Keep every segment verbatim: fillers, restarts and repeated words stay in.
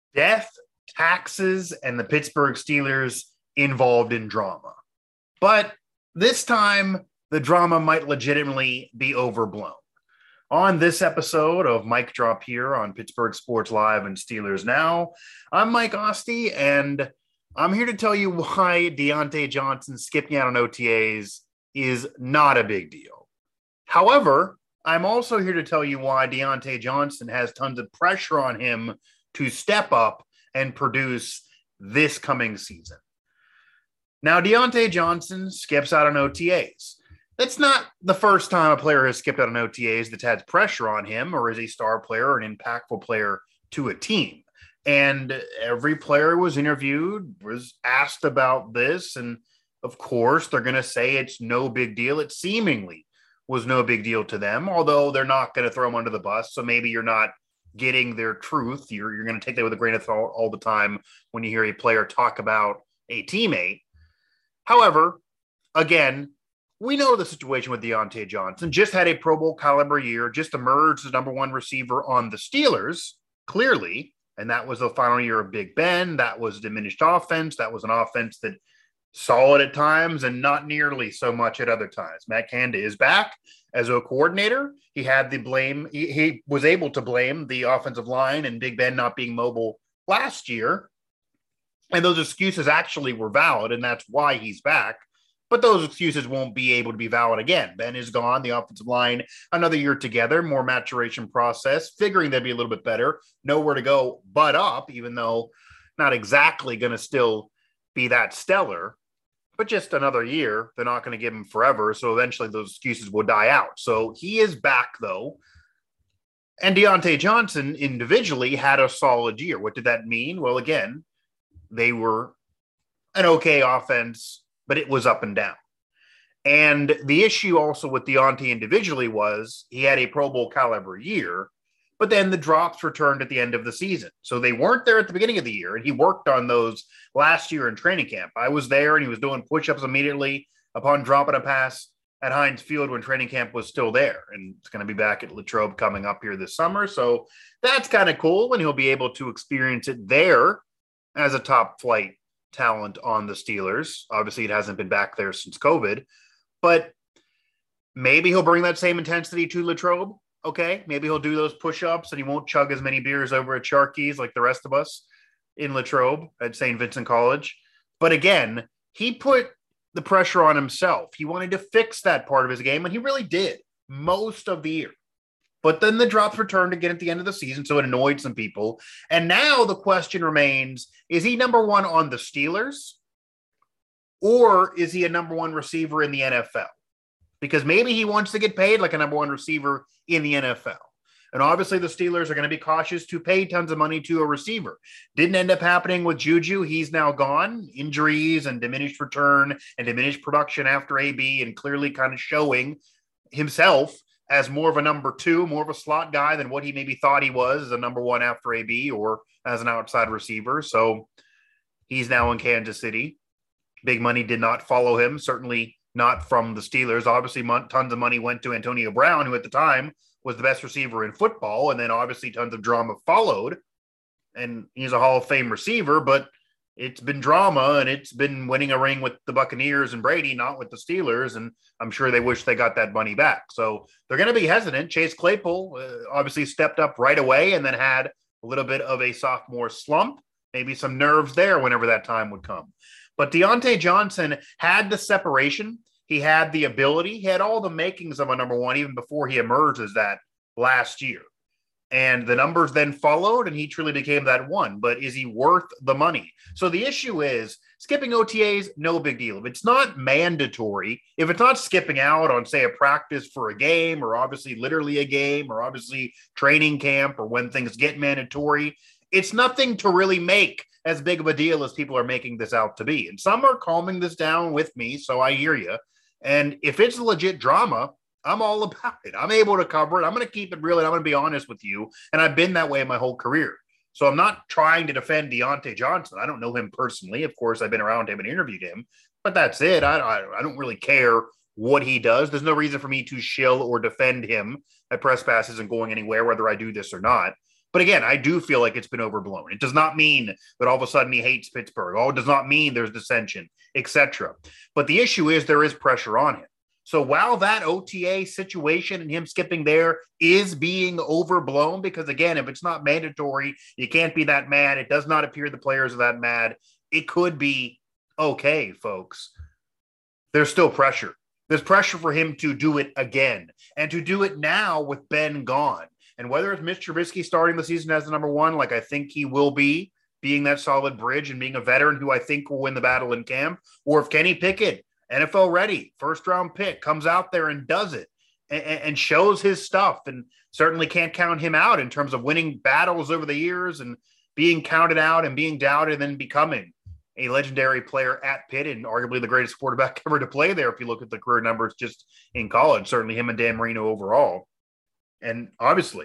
Death, taxes, and the Pittsburgh Steelers involved in drama. But this time, the drama might legitimately be overblown. On this episode of Mike Drop here on Pittsburgh Sports Live and Steelers Now, I'm Mike Ostie, and I'm here to tell you why Diontae Johnson skipping out on O T As is not a big deal. However, I'm also here to tell you why Diontae Johnson has tons of pressure on him to step up and produce this coming season. Now, Diontae Johnson skips out on O T As. That's not the first time a player has skipped out on O T As that's had pressure on him or is a star player or an impactful player to a team. And every player was interviewed, was asked about this. And of course, they're going to say it's no big deal. It seemingly was no big deal to them, although they're not going to throw him under the bus. So maybe you're not getting their truth. You're, you're going to take that with a grain of salt all the time when you hear a player talk about a teammate. However, again, we know the situation with Diontae Johnson. Just had a Pro Bowl caliber year, just emerged as number one receiver on the Steelers, clearly. And that was the final year of Big Ben. That was diminished offense. That was an offense that solid at times and not nearly so much at other times. Matt Canada is back as a coordinator. He had the blame. He, he was able to blame the offensive line and Big Ben not being mobile last year. And those excuses actually were valid, and that's why he's back. But those excuses won't be able to be valid again. Ben is gone, the offensive line, another year together, more maturation process, figuring they'd be a little bit better, nowhere to go but up, even though not exactly going to still be that stellar, but just another year. They're not going to give him forever, so eventually those excuses will die out. So he is back, though. And Diontae Johnson individually had a solid year. What did that mean? Well, again, they were an okay offense, but it was up and down. And the issue also with Diontae individually was he had a Pro Bowl caliber year, but then the drops returned at the end of the season. So they weren't there at the beginning of the year, and he worked on those last year in training camp. I was there, and he was doing push-ups immediately upon dropping a pass at Heinz Field when training camp was still there. And it's going to be back at Latrobe coming up here this summer. So that's kind of cool, and he'll be able to experience it there as a top flight talent on the Steelers. Obviously, it hasn't been back there since COVID, but maybe he'll bring that same intensity to Latrobe. Okay, maybe he'll do those push-ups and he won't chug as many beers over at Sharky's like the rest of us in Latrobe at Saint Vincent College. But again, he put the pressure on himself. He wanted to fix that part of his game, and he really did most of the year. But then the drops returned again at the end of the season, so it annoyed some people. And now the question remains, is he number one on the Steelers, or is he a number one receiver in the N F L? Because maybe he wants to get paid like a number one receiver in the N F L. And obviously the Steelers are going to be cautious to pay tons of money to a receiver. Didn't end up happening with Juju. He's now gone. Injuries and diminished return and diminished production after A B, and clearly kind of showing himself as more of a number two, more of a slot guy than what he maybe thought he was as a number one after A B or as an outside receiver. So he's now in Kansas City. Big money did not follow him, certainly not from the Steelers. Obviously, tons of money went to Antonio Brown, who at the time was the best receiver in football. And then obviously tons of drama followed. And he's a Hall of Fame receiver, but it's been drama, and it's been winning a ring with the Buccaneers and Brady, not with the Steelers. And I'm sure they wish they got that money back. So they're going to be hesitant. Chase Claypool uh, obviously stepped up right away and then had a little bit of a sophomore slump, maybe some nerves there whenever that time would come. But Diontae Johnson had the separation. He had the ability. He had all the makings of a number one even before he emerged as that last year. And the numbers then followed, and he truly became that one. But is he worth the money? So the issue is skipping O T As, no big deal. If it's not mandatory, if it's not skipping out on, say, a practice for a game, or obviously literally a game, or obviously training camp, or when things get mandatory, it's nothing to really make as big of a deal as people are making this out to be. And some are calming this down with me, so I hear you. And if it's a legit drama, I'm all about it. I'm able to cover it. I'm going to keep it real, and I'm going to be honest with you. And I've been that way my whole career. So I'm not trying to defend Diontae Johnson. I don't know him personally. Of course, I've been around him and interviewed him, but that's it. I, I, I don't really care what he does. There's no reason for me to shill or defend him. My press pass isn't going anywhere, whether I do this or not. But again, I do feel like it's been overblown. It does not mean that all of a sudden he hates Pittsburgh. Oh, it does not mean there's dissension, et cetera. But the issue is there is pressure on him. So while that O T A situation and him skipping there is being overblown, because again, if it's not mandatory, you can't be that mad. It does not appear the players are that mad. It could be okay, folks. There's still pressure. There's pressure for him to do it again and to do it now with Ben gone. And whether it's Mitch Trubisky starting the season as the number one, like I think he will be, being that solid bridge and being a veteran who I think will win the battle in camp, or if Kenny Pickett, N F L ready, first round pick, comes out there and does it and, and shows his stuff, and certainly can't count him out in terms of winning battles over the years and being counted out and being doubted and then becoming a legendary player at Pitt and arguably the greatest quarterback ever to play there if you look at the career numbers just in college, certainly him and Dan Marino overall. And obviously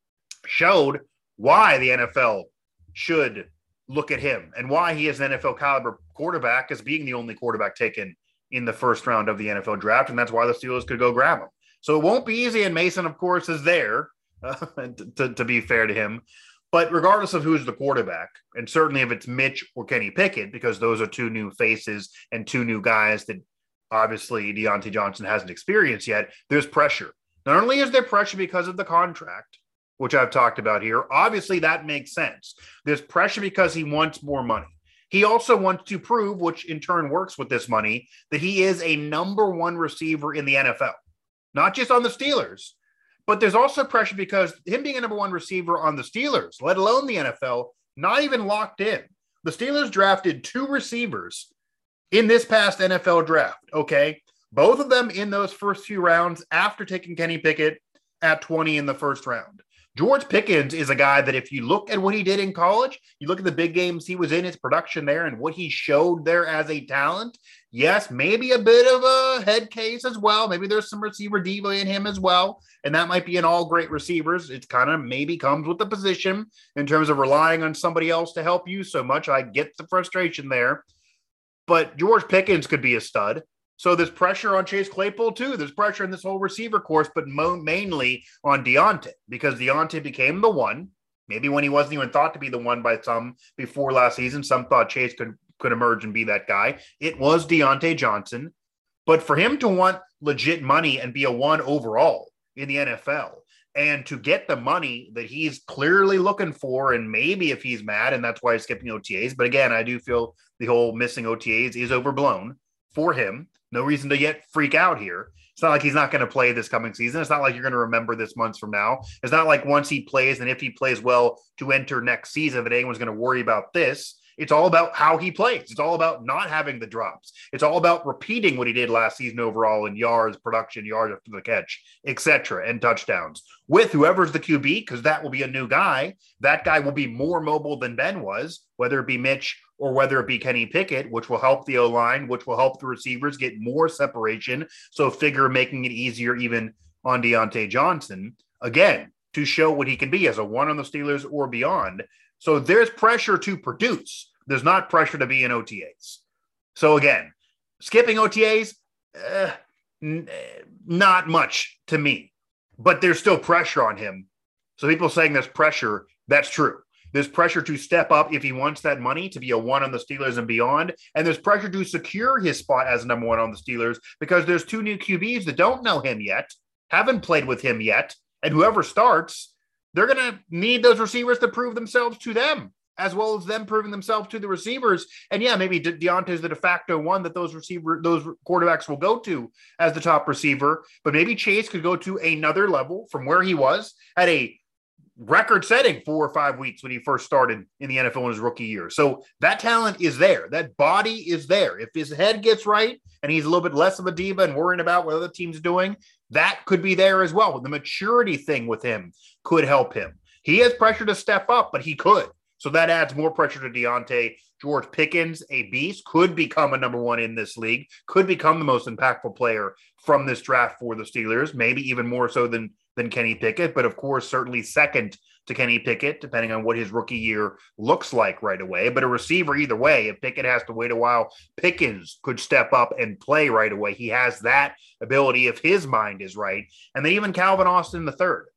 showed why the N F L should look at him and why he is an N F L caliber quarterback as being the only quarterback taken in the first round of the N F L draft. And that's why the Steelers could go grab him. So it won't be easy. And Mason, of course, is there uh, to, to be fair to him. But regardless of who's the quarterback, and certainly if it's Mitch or Kenny Pickett, because those are two new faces and two new guys that obviously Diontae Johnson hasn't experienced yet, there's pressure. Not only is there pressure because of the contract, which I've talked about here, obviously that makes sense. There's pressure because he wants more money. He also wants to prove, which in turn works with this money, that he is a number one receiver in the N F L, not just on the Steelers. But there's also pressure because him being a number one receiver on the Steelers, let alone the N F L, not even locked in. The Steelers drafted two receivers in this past N F L draft, okay? Both of them in those first few rounds after taking Kenny Pickett at twenty in the first round. George Pickens is a guy that if you look at what he did in college, you look at the big games he was in, his production there and what he showed there as a talent, yes, maybe a bit of a head case as well. Maybe there's some receiver diva in him as well, and that might be in all great receivers. It kind of maybe comes with the position in terms of relying on somebody else to help you so much. I get the frustration there, but George Pickens could be a stud. So there's pressure on Chase Claypool too. There's pressure in this whole receiver course, but mo- mainly on Diontae, because Diontae became the one. Maybe when he wasn't even thought to be the one by some before last season, some thought Chase could, could emerge and be that guy. It was Diontae Johnson. But for him to want legit money and be a one overall in the N F L and to get the money that he's clearly looking for, and maybe if he's mad and that's why he's skipping O T As. But again, I do feel the whole missing O T As is overblown for him. No reason to yet freak out here. It's not like he's not going to play this coming season. It's not like you're going to remember this months from now. It's not like once he plays and if he plays well to enter next season that anyone's going to worry about this. It's all about how he plays. It's all about not having the drops. It's all about repeating what he did last season overall in yards, production, yards after the catch, et cetera, and touchdowns. With whoever's the Q B, because that will be a new guy, that guy will be more mobile than Ben was, whether it be Mitch or whether it be Kenny Pickett, which will help the O-line, which will help the receivers get more separation. So figure making it easier even on Diontae Johnson, again, to show what he can be as a one on the Steelers or beyond. So there's pressure to produce. There's not pressure to be in O T As. So again, skipping O T As, uh, n- not much to me, but there's still pressure on him. So people saying there's pressure, that's true. There's pressure to step up if he wants that money to be a one on the Steelers and beyond. And there's pressure to secure his spot as number one on the Steelers because there's two new Q Bs that don't know him yet, haven't played with him yet. And whoever starts, they're going to need those receivers to prove themselves to them, as well as them proving themselves to the receivers. And yeah, maybe De- Deontay's the de facto one that those receiver, those quarterbacks will go to as the top receiver, but maybe Chase could go to another level from where he was at a record-setting four or five weeks when he first started in the N F L in his rookie year. So that talent is there. That body is there. If his head gets right and he's a little bit less of a diva and worrying about what other team's doing, that could be there as well. The maturity thing with him could help him. He has pressure to step up, but he could. So that adds more pressure to Diontae. George Pickens, a beast, could become a number one in this league, could become the most impactful player from this draft for the Steelers, maybe even more so than, than Kenny Pickett, but of course, certainly second to Kenny Pickett, depending on what his rookie year looks like right away. But a receiver either way, if Pickett has to wait a while, Pickens could step up and play right away. He has that ability if his mind is right. And then even Calvin Austin the third.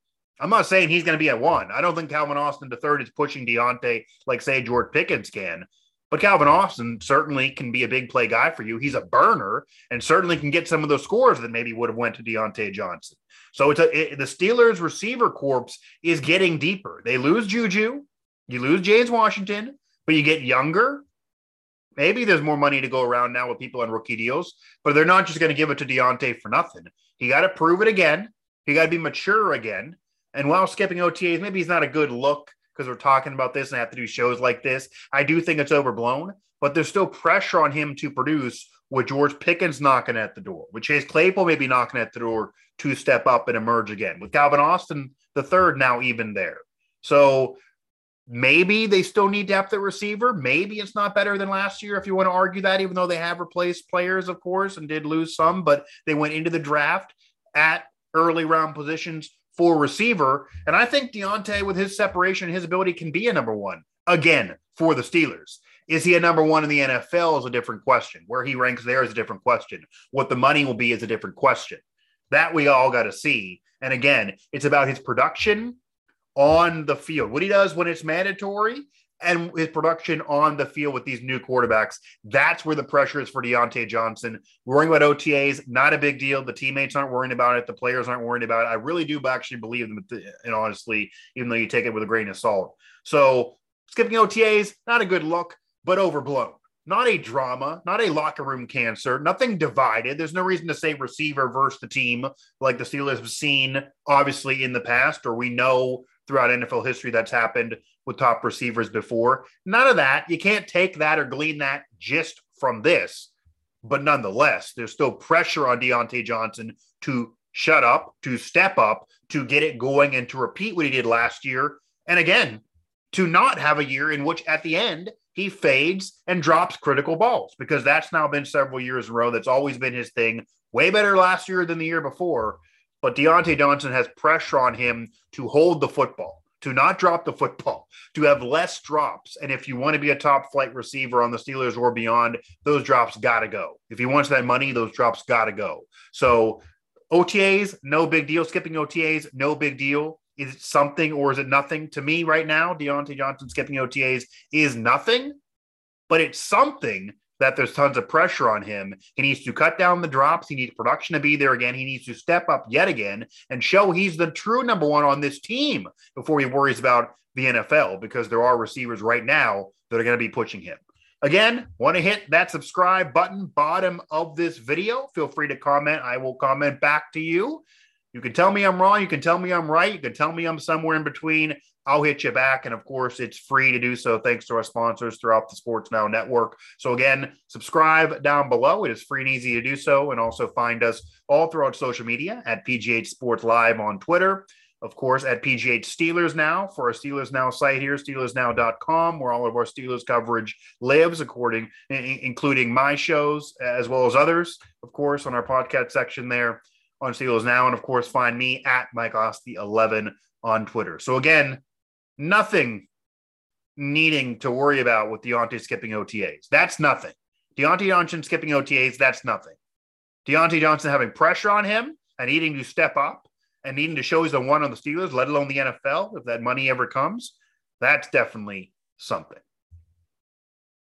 I'm not saying he's going to be at one. I don't think Calvin Austin the third is pushing Diontae like, say, George Pickens can. But Calvin Austin certainly can be a big play guy for you. He's a burner and certainly can get some of those scores that maybe would have went to Diontae Johnson. So it's a, it, the Steelers receiver corps is getting deeper. They lose Juju. You lose James Washington, but you get younger. Maybe there's more money to go around now with people on rookie deals, but they're not just going to give it to Diontae for nothing. He got to prove it again. He got to be mature again. And while skipping O T As, maybe he's not a good look because we're talking about this and have to do shows like this. I do think it's overblown, but there's still pressure on him to produce with George Pickens knocking at the door, with Chase Claypool maybe knocking at the door to step up and emerge again, with Calvin Austin the third now even there. So maybe they still need depth at receiver. Maybe it's not better than last year if you want to argue that, even though they have replaced players, of course, and did lose some, but they went into the draft at early round positions for receiver. And I think Diontae, with his separation, his ability, can be a number one again for the Steelers. Is he a number one in the N F L is a different question. Where he ranks there is a different question. What the money will be is a different question. That we all got to see. And again, it's about his production on the field, what he does when it's mandatory, and his production on the field with these new quarterbacks. That's where the pressure is for Diontae Johnson. Worrying about O T As, not a big deal. The teammates aren't worrying about it. The players aren't worrying about it. I really do actually believe them, and honestly, even though you take it with a grain of salt. So skipping O T As, not a good look, but overblown. Not a drama, not a locker room cancer, nothing divided. There's no reason to say receiver versus the team like the Steelers have seen, obviously, in the past, or we know throughout N F L history that's happened with top receivers before. None of that. You can't take that or glean that just from this. But nonetheless, there's still pressure on Diontae Johnson to shut up, to step up, to get it going, and to repeat what he did last year. And again, to not have a year in which at the end he fades and drops critical balls, because that's now been several years in a row. That's always been his thing. Way better last year than the year before. But Diontae Johnson has pressure on him to hold the football, to not drop the football, to have less drops. And if you want to be a top flight receiver on the Steelers or beyond, those drops got to go. If he wants that money, those drops got to go. So O T As, no big deal. Skipping O T As, no big deal. Is it something or is it nothing? To me right now, Diontae Johnson skipping O T As is nothing, but it's something that there's tons of pressure on him. He needs to cut down the drops. He needs production to be there again. He needs to step up yet again and show he's the true number one on this team before he worries about the N F L, because there are receivers right now that are going to be pushing him. Again, want to hit that subscribe button bottom of this video. Feel free to comment. I will comment back to you. You can tell me I'm wrong. You can tell me I'm right. You can tell me I'm somewhere in between. I'll hit you back. And of course, it's free to do so thanks to our sponsors throughout the Sports Now Network. So again, subscribe down below. It is free and easy to do so. And also find us all throughout social media at P G H Sports Live on Twitter. Of course, at P G H Steelers Now for our Steelers Now site here, steelers now dot com, where all of our Steelers coverage lives, according, including my shows as well as others, of course, on our podcast section there on Steelers Now. And of course, find me at Mike Osti eleven on Twitter. So again, nothing needing to worry about with Diontae skipping O T As. That's nothing. Diontae Johnson skipping O T As, that's nothing. Diontae Johnson having pressure on him and needing to step up and needing to show he's the one on the Steelers, let alone the N F L, if that money ever comes, that's definitely something.